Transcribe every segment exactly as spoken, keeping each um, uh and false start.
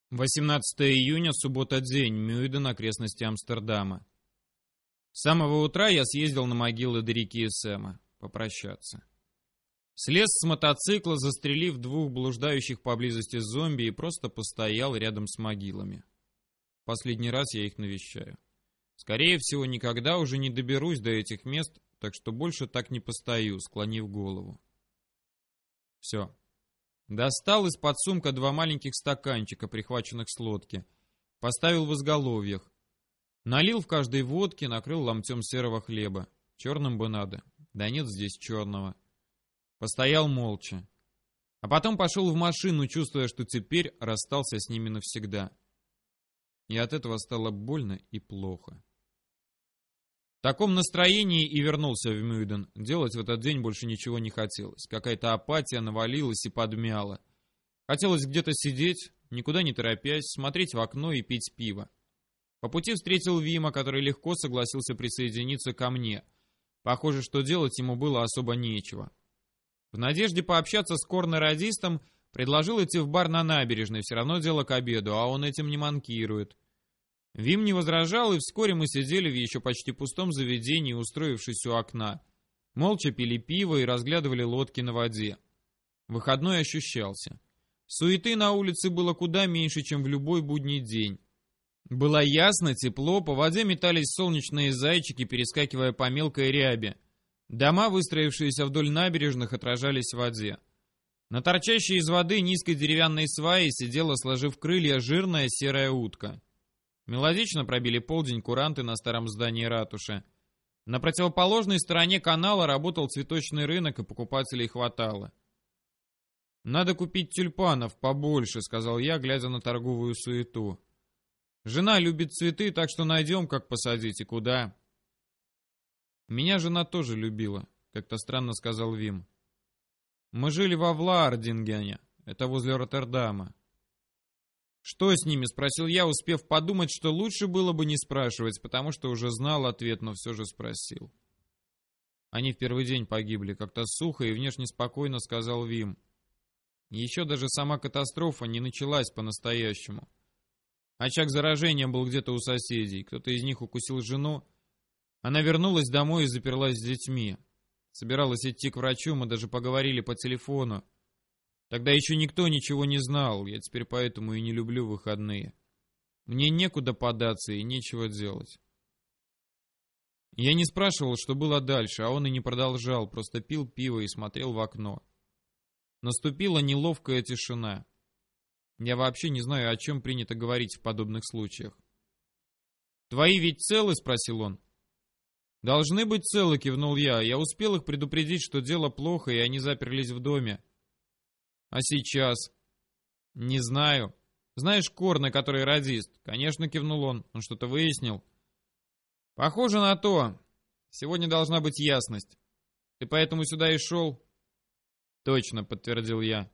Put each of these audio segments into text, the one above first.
восемнадцатое июня, суббота, день, Мюйден, окрестности Амстердама. С самого утра я съездил на могилы Дерики и Сэма попрощаться. Слез с мотоцикла, застрелив двух блуждающих поблизости зомби, и просто постоял рядом с могилами. Последний раз я их навещаю. Скорее всего, никогда уже не доберусь до этих мест, так что больше так не постою, склонив голову. Все. Достал из-под сумка два маленьких стаканчика, прихваченных с лодки. Поставил в изголовьях. Налил в каждой водки, накрыл ломтем серого хлеба. Черным бы надо. Да нет здесь черного. Постоял молча. А потом пошел в машину, чувствуя, что теперь расстался с ними навсегда. И от этого стало больно и плохо. В таком настроении и вернулся в Мюйден. Делать в этот день больше ничего не хотелось. Какая-то апатия навалилась и подмяла. Хотелось где-то сидеть, никуда не торопясь, смотреть в окно и пить пиво. По пути встретил Вима, который легко согласился присоединиться ко мне. Похоже, что делать ему было особо нечего. В надежде пообщаться с корнер-радистом предложил идти в бар на набережной, все равно дело к обеду, а он этим не манкирует. Вим не возражал, и вскоре мы сидели в еще почти пустом заведении, устроившись у окна. Молча пили пиво и разглядывали лодки на воде. Выходной ощущался. Суеты на улице было куда меньше, чем в любой будний день. Было ясно, тепло, по воде метались солнечные зайчики, перескакивая по мелкой ряби. Дома, выстроившиеся вдоль набережных, отражались в воде. На торчащей из воды низкой деревянной свае сидела, сложив крылья, жирная серая утка. Мелодично пробили полдень куранты на старом здании ратуши. На противоположной стороне канала работал цветочный рынок, и покупателей хватало. «Надо купить тюльпанов побольше», — сказал я, глядя на торговую суету. «Жена любит цветы, так что найдем, как посадить и куда». «Меня жена тоже любила», — как-то странно сказал Вим. «Мы жили во Влаардингене, это возле Роттердама». «Что с ними?» — спросил я, успев подумать, что лучше было бы не спрашивать, потому что уже знал ответ, но все же спросил. «Они в первый день погибли», — как-то сухо и внешне спокойно сказал Вим. Еще даже сама катастрофа не началась по-настоящему. Очаг заражения был где-то у соседей, кто-то из них укусил жену. Она вернулась домой и заперлась с детьми. Собиралась идти к врачу, мы даже поговорили по телефону. Тогда еще никто ничего не знал, я теперь поэтому и не люблю выходные. Мне некуда податься и нечего делать. Я не спрашивал, что было дальше, а он и не продолжал, просто пил пиво и смотрел в окно. Наступила неловкая тишина. Я вообще не знаю, о чем принято говорить в подобных случаях. «Твои ведь целы?» — спросил он. «Должны быть целы», — кивнул я. Я успел их предупредить, что дело плохо, и они заперлись в доме. «А сейчас?» «Не знаю. Знаешь Корна, который радист?» «Конечно», — кивнул он. «Он что-то выяснил?» «Похоже на то. Сегодня должна быть ясность. Ты поэтому сюда и шел?» «Точно», — подтвердил я.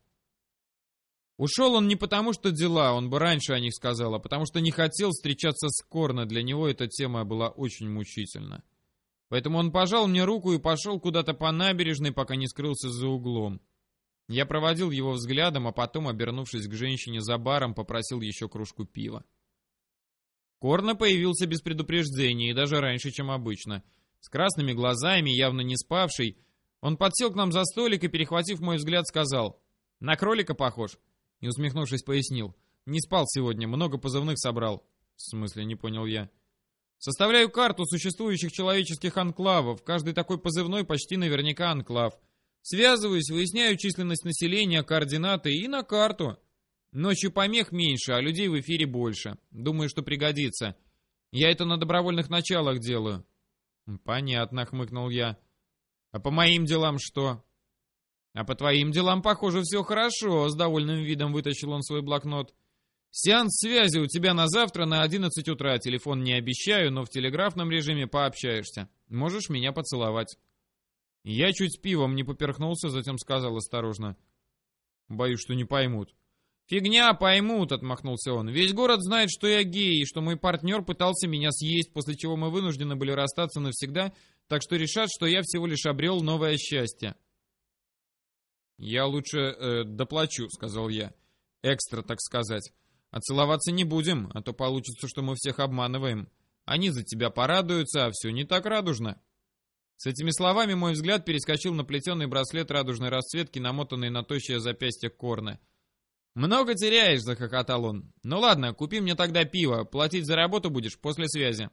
Ушел он не потому, что дела, он бы раньше о них сказал, а потому что не хотел встречаться с Корна. Для него эта тема была очень мучительна. Поэтому он пожал мне руку и пошел куда-то по набережной, пока не скрылся за углом. Я проводил его взглядом, а потом, обернувшись к женщине за баром, попросил еще кружку пива. Корна появился без предупреждения и даже раньше, чем обычно. С красными глазами, явно не спавший, он подсел к нам за столик и, перехватив мой взгляд, сказал: «На кролика похож?» И, усмехнувшись, пояснил: «Не спал сегодня, много позывных собрал». «В смысле?» — не понял я. «Составляю карту существующих человеческих анклавов. Каждый такой позывной почти наверняка анклав. Связываюсь, выясняю численность населения, координаты и на карту. Ночью помех меньше, а людей в эфире больше. Думаю, что пригодится. Я это на добровольных началах делаю». «Понятно», — хмыкнул я. «А по моим делам что?» «А по твоим делам, похоже, все хорошо», — с довольным видом вытащил он свой блокнот. «Сеанс связи у тебя на завтра на одиннадцать утра. Телефон не обещаю, но в телеграфном режиме пообщаешься. Можешь меня поцеловать». Я чуть пивом не поперхнулся, затем сказал осторожно: «Боюсь, что не поймут». «Фигня, поймут», — отмахнулся он. «Весь город знает, что я гей, и что мой партнер пытался меня съесть, после чего мы вынуждены были расстаться навсегда, так что решат, что я всего лишь обрел новое счастье». «Я лучше э, доплачу», — сказал я. «Экстра, так сказать. А целоваться не будем, а то получится, что мы всех обманываем. Они за тебя порадуются, а все не так радужно». С этими словами мой взгляд перескочил на плетеный браслет радужной расцветки, намотанный на тощее запястье Корны. «Много теряешь», — захохотал он. «Ну ладно, купи мне тогда пиво, платить за работу будешь после связи».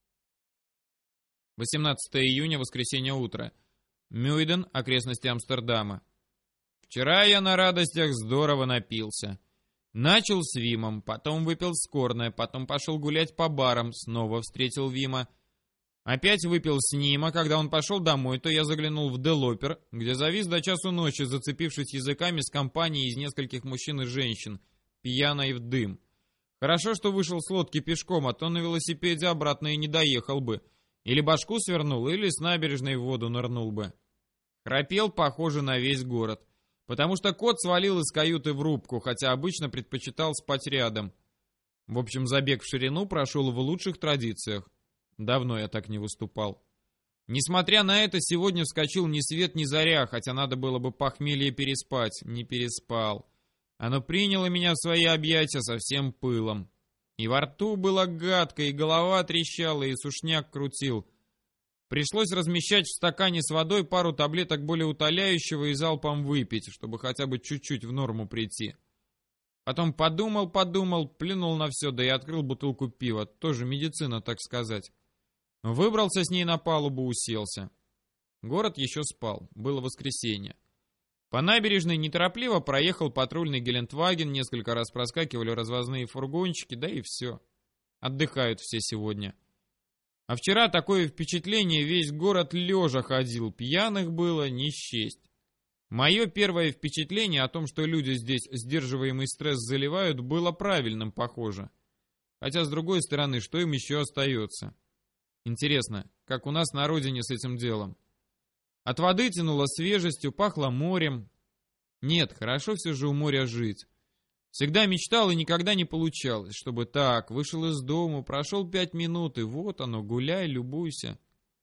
восемнадцатого июня, воскресенье, утро. Мюйден, окрестности Амстердама. Вчера я на радостях здорово напился. Начал с Вимом, потом выпил с Корной, потом пошел гулять по барам, снова встретил Вима. Опять выпил с ним, а когда он пошел домой, то я заглянул в Делопер, где завис до часу ночи, зацепившись языками с компанией из нескольких мужчин и женщин, пьяной в дым. Хорошо, что вышел с лодки пешком, а то на велосипеде обратно и не доехал бы. Или башку свернул, или с набережной в воду нырнул бы. Храпел, похоже, на весь город, потому что кот свалил из каюты в рубку, хотя обычно предпочитал спать рядом. В общем, забег в ширину прошел в лучших традициях. Давно я так не выступал. Несмотря на это, сегодня вскочил ни свет ни заря, хотя надо было бы похмелье переспать. Не переспал. Оно приняло меня в свои объятия со всем пылом. И во рту было гадко, и голова трещала, и сушняк крутил. Пришлось размещать в стакане с водой пару таблеток болеутоляющего и залпом выпить, чтобы хотя бы чуть-чуть в норму прийти. Потом подумал-подумал, плюнул на все, да и открыл бутылку пива. Тоже медицина, так сказать. Выбрался с ней на палубу, уселся. Город еще спал, было воскресенье. По набережной неторопливо проехал патрульный Гелендваген, несколько раз проскакивали развозные фургончики, да и все. Отдыхают все сегодня. А вчера такое впечатление, весь город лежа ходил, пьяных было не счесть. Мое первое впечатление о том, что люди здесь сдерживаемый стресс заливают, было правильным, похоже. Хотя, с другой стороны, что им еще остается? Интересно, как у нас на родине с этим делом? От воды тянуло свежестью, пахло морем. Нет, хорошо все же у моря жить. Всегда мечтал и никогда не получалось, чтобы так, вышел из дома, прошел пять минут, и вот оно, гуляй, любуйся.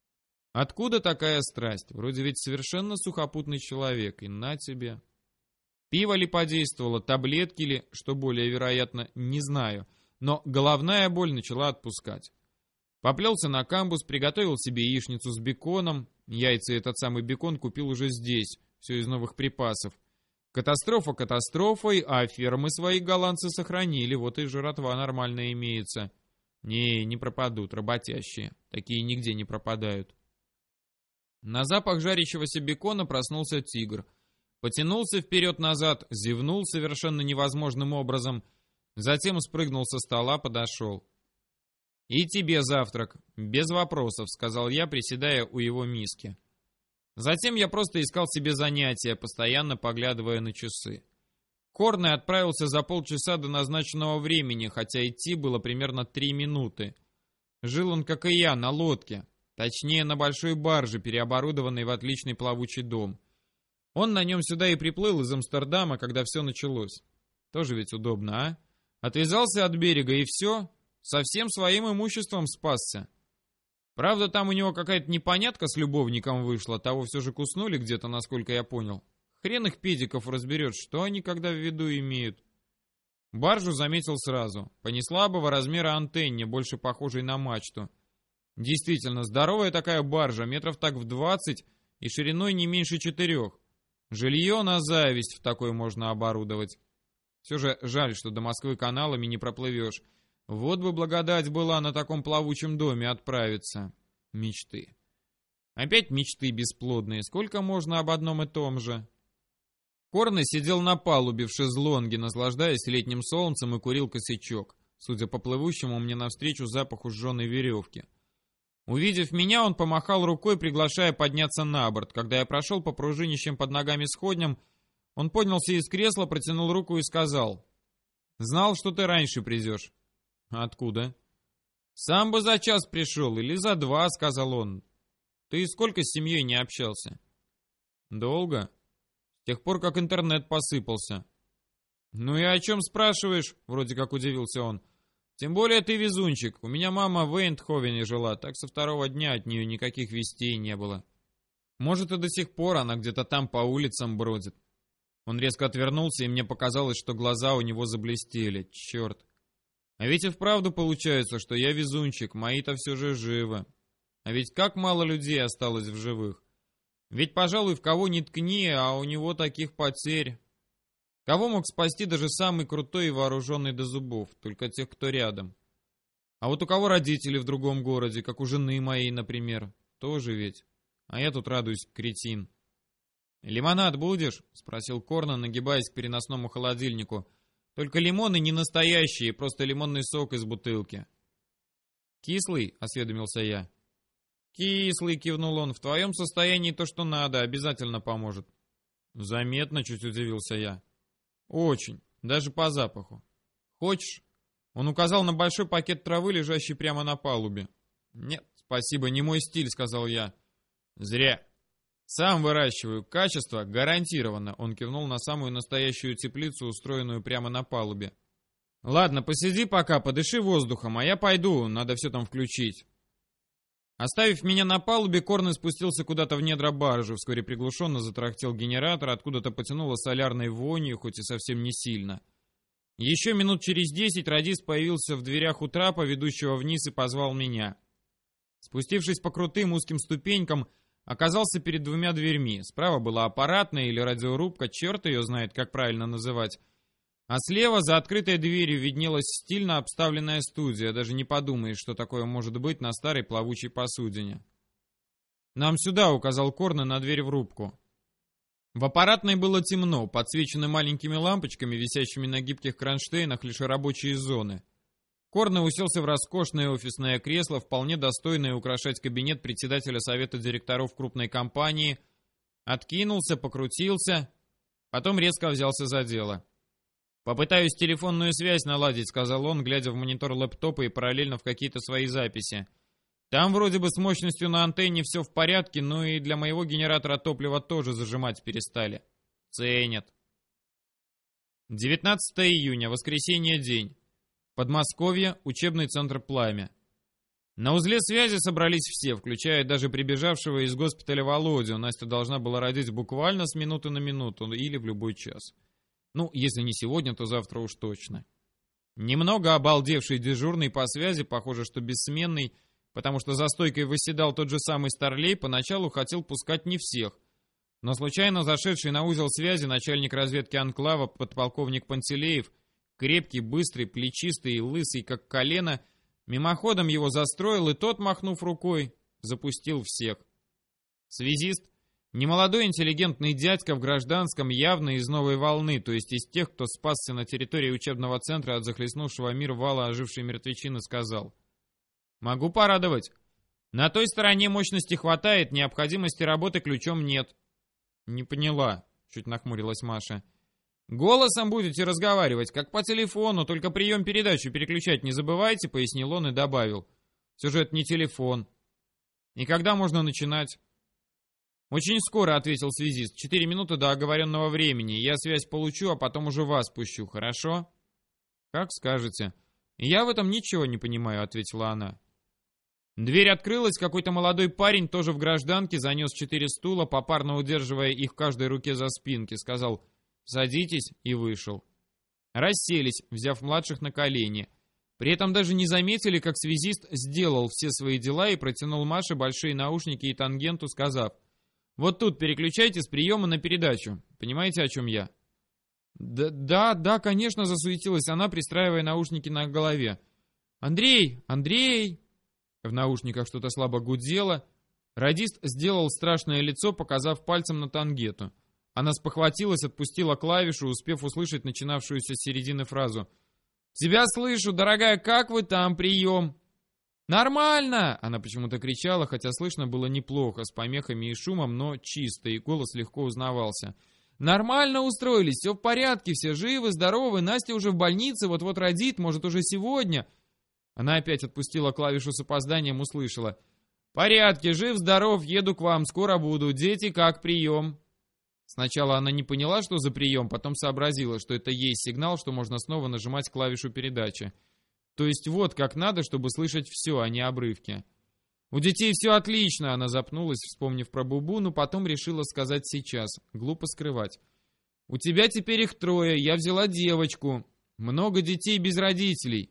Откуда такая страсть? Вроде ведь совершенно сухопутный человек, и на тебе. Пиво ли подействовало, таблетки ли, что более вероятно, не знаю, но головная боль начала отпускать. Поплелся на камбус, приготовил себе яичницу с беконом. Яйца и этот самый бекон купил уже здесь, все из новых припасов. Катастрофа катастрофой, а фермы свои голландцы сохранили, вот и жратва нормальная имеется. Не, не пропадут, работящие, такие нигде не пропадают. На запах жарящегося бекона проснулся тигр. Потянулся вперед-назад, зевнул совершенно невозможным образом, затем спрыгнул со стола, подошел. «И тебе завтрак, без вопросов», — сказал я, приседая у его миски. Затем я просто искал себе занятия, постоянно поглядывая на часы. Корный отправился за полчаса до назначенного времени, хотя идти было примерно три минуты. Жил он, как и я, на лодке, точнее на большой барже, переоборудованной в отличный плавучий дом. Он на нем сюда и приплыл из Амстердама, когда все началось. Тоже ведь удобно, а? Отвязался от берега и все, со всем своим имуществом спасся. Правда, там у него какая-то непонятка с любовником вышла, того все же куснули где-то, насколько я понял. Хрен их педиков разберет, что они когда в виду имеют. Баржу заметил сразу, по неслабого размера антенне, больше похожей на мачту. Действительно, здоровая такая баржа, метров так в двадцать и шириной не меньше четырех. Жилье на зависть в такой можно оборудовать. Все же жаль, что до Москвы каналами не проплывешь. Вот бы благодать была на таком плавучем доме отправиться. Мечты. Опять мечты бесплодные. Сколько можно об одном и том же? Корный сидел на палубе в шезлонге, наслаждаясь летним солнцем, и курил косячок, судя по плывущему мне навстречу запаху сжженной веревки. Увидев меня, он помахал рукой, приглашая подняться на борт. Когда я прошел по пружинищем под ногами сходням, он поднялся из кресла, протянул руку и сказал: «Знал, что ты раньше придешь». «Откуда?» «Сам бы за час пришел, или за два», — сказал он. «Ты сколько с семьей не общался?» «Долго. С тех пор, как интернет посыпался». «Ну и о чем спрашиваешь?» — вроде как удивился он. «Тем более ты везунчик. У меня мама в Эйндховене жила, так со второго дня от нее никаких вестей не было. Может, и до сих пор она где-то там по улицам бродит». Он резко отвернулся, и мне показалось, что глаза у него заблестели. Черт. А ведь и вправду получается, что я везунчик, мои-то все же живы. А ведь как мало людей осталось в живых. Ведь, пожалуй, в кого ни ткни, а у него таких потерь. Кого мог спасти даже самый крутой и вооруженный до зубов? Только тех, кто рядом. А вот у кого родители в другом городе, как у жены моей, например, тоже ведь. А я тут радуюсь, кретин. «Лимонад будешь?» — спросил Корнан, нагибаясь к переносному холодильнику. «Только лимоны не настоящие, просто лимонный сок из бутылки». «Кислый?» — осведомился я. «Кислый», — кивнул он. «В твоем состоянии то, что надо, обязательно поможет». «Заметно», — чуть удивился я. «Очень, даже по запаху. Хочешь?» Он указал на большой пакет травы, лежащий прямо на палубе. «Нет, спасибо, не мой стиль», — сказал я. «Зря. Сам выращиваю. Качество гарантировано». Он кивнул на самую настоящую теплицу, устроенную прямо на палубе. «Ладно, посиди пока, подыши воздухом, а я пойду, надо все там включить». Оставив меня на палубе, Корнан спустился куда-то в недра баржи. Вскоре приглушенно затрахтел генератор, откуда-то потянуло солярной вонью, хоть и совсем не сильно. Еще минут через десять радист появился в дверях у трапа, ведущего вниз, и позвал меня. Спустившись по крутым узким ступенькам, оказался перед двумя дверьми. Справа была аппаратная или радиорубка, черт ее знает, как правильно называть. А слева, за открытой дверью, виднелась стильно обставленная студия. Даже не подумаешь, что такое может быть на старой плавучей посудине. «Нам сюда», — указал Корнан на дверь в рубку. В аппаратной было темно, подсвечены маленькими лампочками, висящими на гибких кронштейнах, лишь рабочие зоны. Корнан уселся в роскошное офисное кресло, вполне достойное украшать кабинет председателя совета директоров крупной компании, откинулся, покрутился, потом резко взялся за дело. «Попытаюсь телефонную связь наладить», — сказал он, глядя в монитор лэптопа и параллельно в какие-то свои записи. «Там вроде бы с мощностью на антенне все в порядке, но и для моего генератора топлива тоже зажимать перестали. Ценят». девятнадцатое июня, воскресенье, день. Подмосковье, учебный центр «Пламя». На узле связи собрались все, включая даже прибежавшего из госпиталя Володю. Настя должна была родить буквально с минуты на минуту или в любой час. Ну, если не сегодня, то завтра уж точно. Немного обалдевший дежурный по связи, похоже, что бессменный, потому что за стойкой восседал тот же самый старлей, поначалу хотел пускать не всех. Но случайно зашедший на узел связи начальник разведки анклава, подполковник Пантелеев, крепкий, быстрый, плечистый и лысый, как колено, мимоходом его застроил, и тот, махнув рукой, запустил всех. Связист, немолодой интеллигентный дядька в гражданском, явно из новой волны, то есть из тех, кто спасся на территории учебного центра от захлестнувшего мир вала ожившей мертвечины, сказал: «Могу порадовать. На той стороне мощности хватает, необходимости работы ключом нет». «Не поняла», — чуть нахмурилась Маша. «Голосом будете разговаривать, как по телефону, только прием-передачу переключать не забывайте», — пояснил он и добавил. «Все же это не телефон. И когда можно начинать?» «Очень скоро», — ответил связист. «Четыре минуты до оговоренного времени. Я связь получу, а потом уже вас пущу, хорошо?» «Как скажете». «Я в этом ничего не понимаю», — ответила она. Дверь открылась, какой-то молодой парень, тоже в гражданке, занес четыре стула, попарно удерживая их в каждой руке за спинки, сказал «Садитесь» и вышел. Расселись, взяв младших на колени. При этом даже не заметили, как связист сделал все свои дела и протянул Маше большие наушники и тангенту, сказав: «Вот тут переключайте с приема на передачу. Понимаете, о чем я?» «Да, да, да, конечно», — засуетилась она, пристраивая наушники на голове. «Андрей! Андрей!» В наушниках что-то слабо гудело. Радист сделал страшное лицо, показав пальцем на тангету. Она спохватилась, отпустила клавишу, успев услышать начинавшуюся с середины фразу. «Тебя слышу, дорогая, как вы там, прием?» «Нормально!» — она почему-то кричала, хотя слышно было неплохо, с помехами и шумом, но чисто, и голос легко узнавался. «Нормально устроились, все в порядке, все живы, здоровы, Настя уже в больнице, вот-вот родит, может, уже сегодня». Она опять отпустила клавишу с опозданием, услышала. «Порядке, жив-здоров, еду к вам, скоро буду, дети, как прием?» Сначала она не поняла, что за прием, потом сообразила, что это есть сигнал, что можно снова нажимать клавишу передачи. То есть вот как надо, чтобы слышать все, а не обрывки. «У детей все отлично», — она запнулась, вспомнив про Бубу, но потом решила сказать сейчас. Глупо скрывать. «У тебя теперь их трое, я взяла девочку. Много детей без родителей.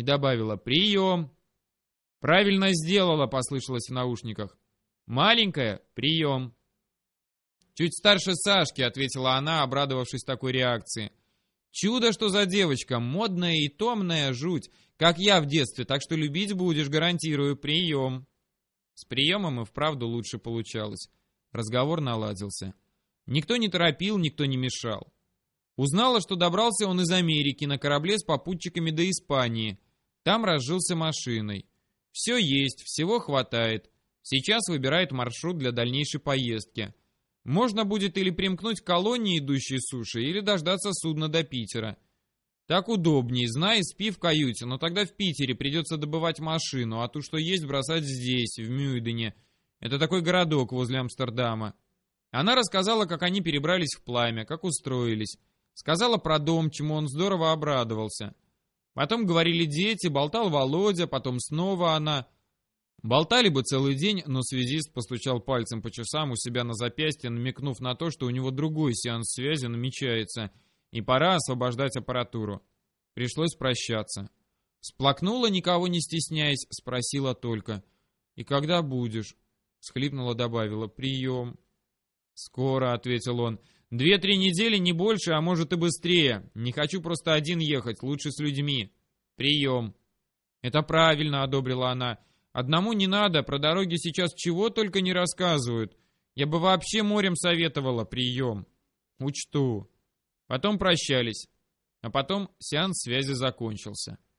И добавила: «Прием!» «Правильно сделала», — послышалось в наушниках. «Маленькая, прием!» «Чуть старше Сашки», — ответила она, обрадовавшись такой реакции. «Чудо, что за девочка, модная и томная жуть, как я в детстве, так что любить будешь, гарантирую, прием». С приемом и вправду лучше получалось. Разговор наладился. Никто не торопил, никто не мешал. Узнала, что добрался он из Америки на корабле с попутчиками до Испании. Там разжился машиной. Все есть, всего хватает. Сейчас выбирает маршрут для дальнейшей поездки. Можно будет или примкнуть к колонии, идущей с суши, или дождаться судна до Питера. Так удобней, знай, спи в каюте, но тогда в Питере придется добывать машину, а ту, что есть, бросать здесь, в Мюйдене. Это такой городок возле Амстердама. Она рассказала, как они перебрались в Пламя, как устроились. Сказала про дом, чему он здорово обрадовался. Потом говорили дети, болтал Володя, потом снова она. Болтали бы целый день, но связист постучал пальцем по часам у себя на запястье, намекнув на то, что у него другой сеанс связи намечается, и пора освобождать аппаратуру. Пришлось прощаться. Всплакнула, никого не стесняясь, спросила только: «И когда будешь?» Схлипнула, добавила: «Прием». «Скоро», — ответил он. «Две-три недели, не больше, а может и быстрее. Не хочу просто один ехать, лучше с людьми. Прием». «Это правильно», — одобрила она. «Одному не надо, про дороги сейчас чего только не рассказывают. Я бы вообще морем советовала, прием». «Учту». Потом прощались. А потом сеанс связи закончился.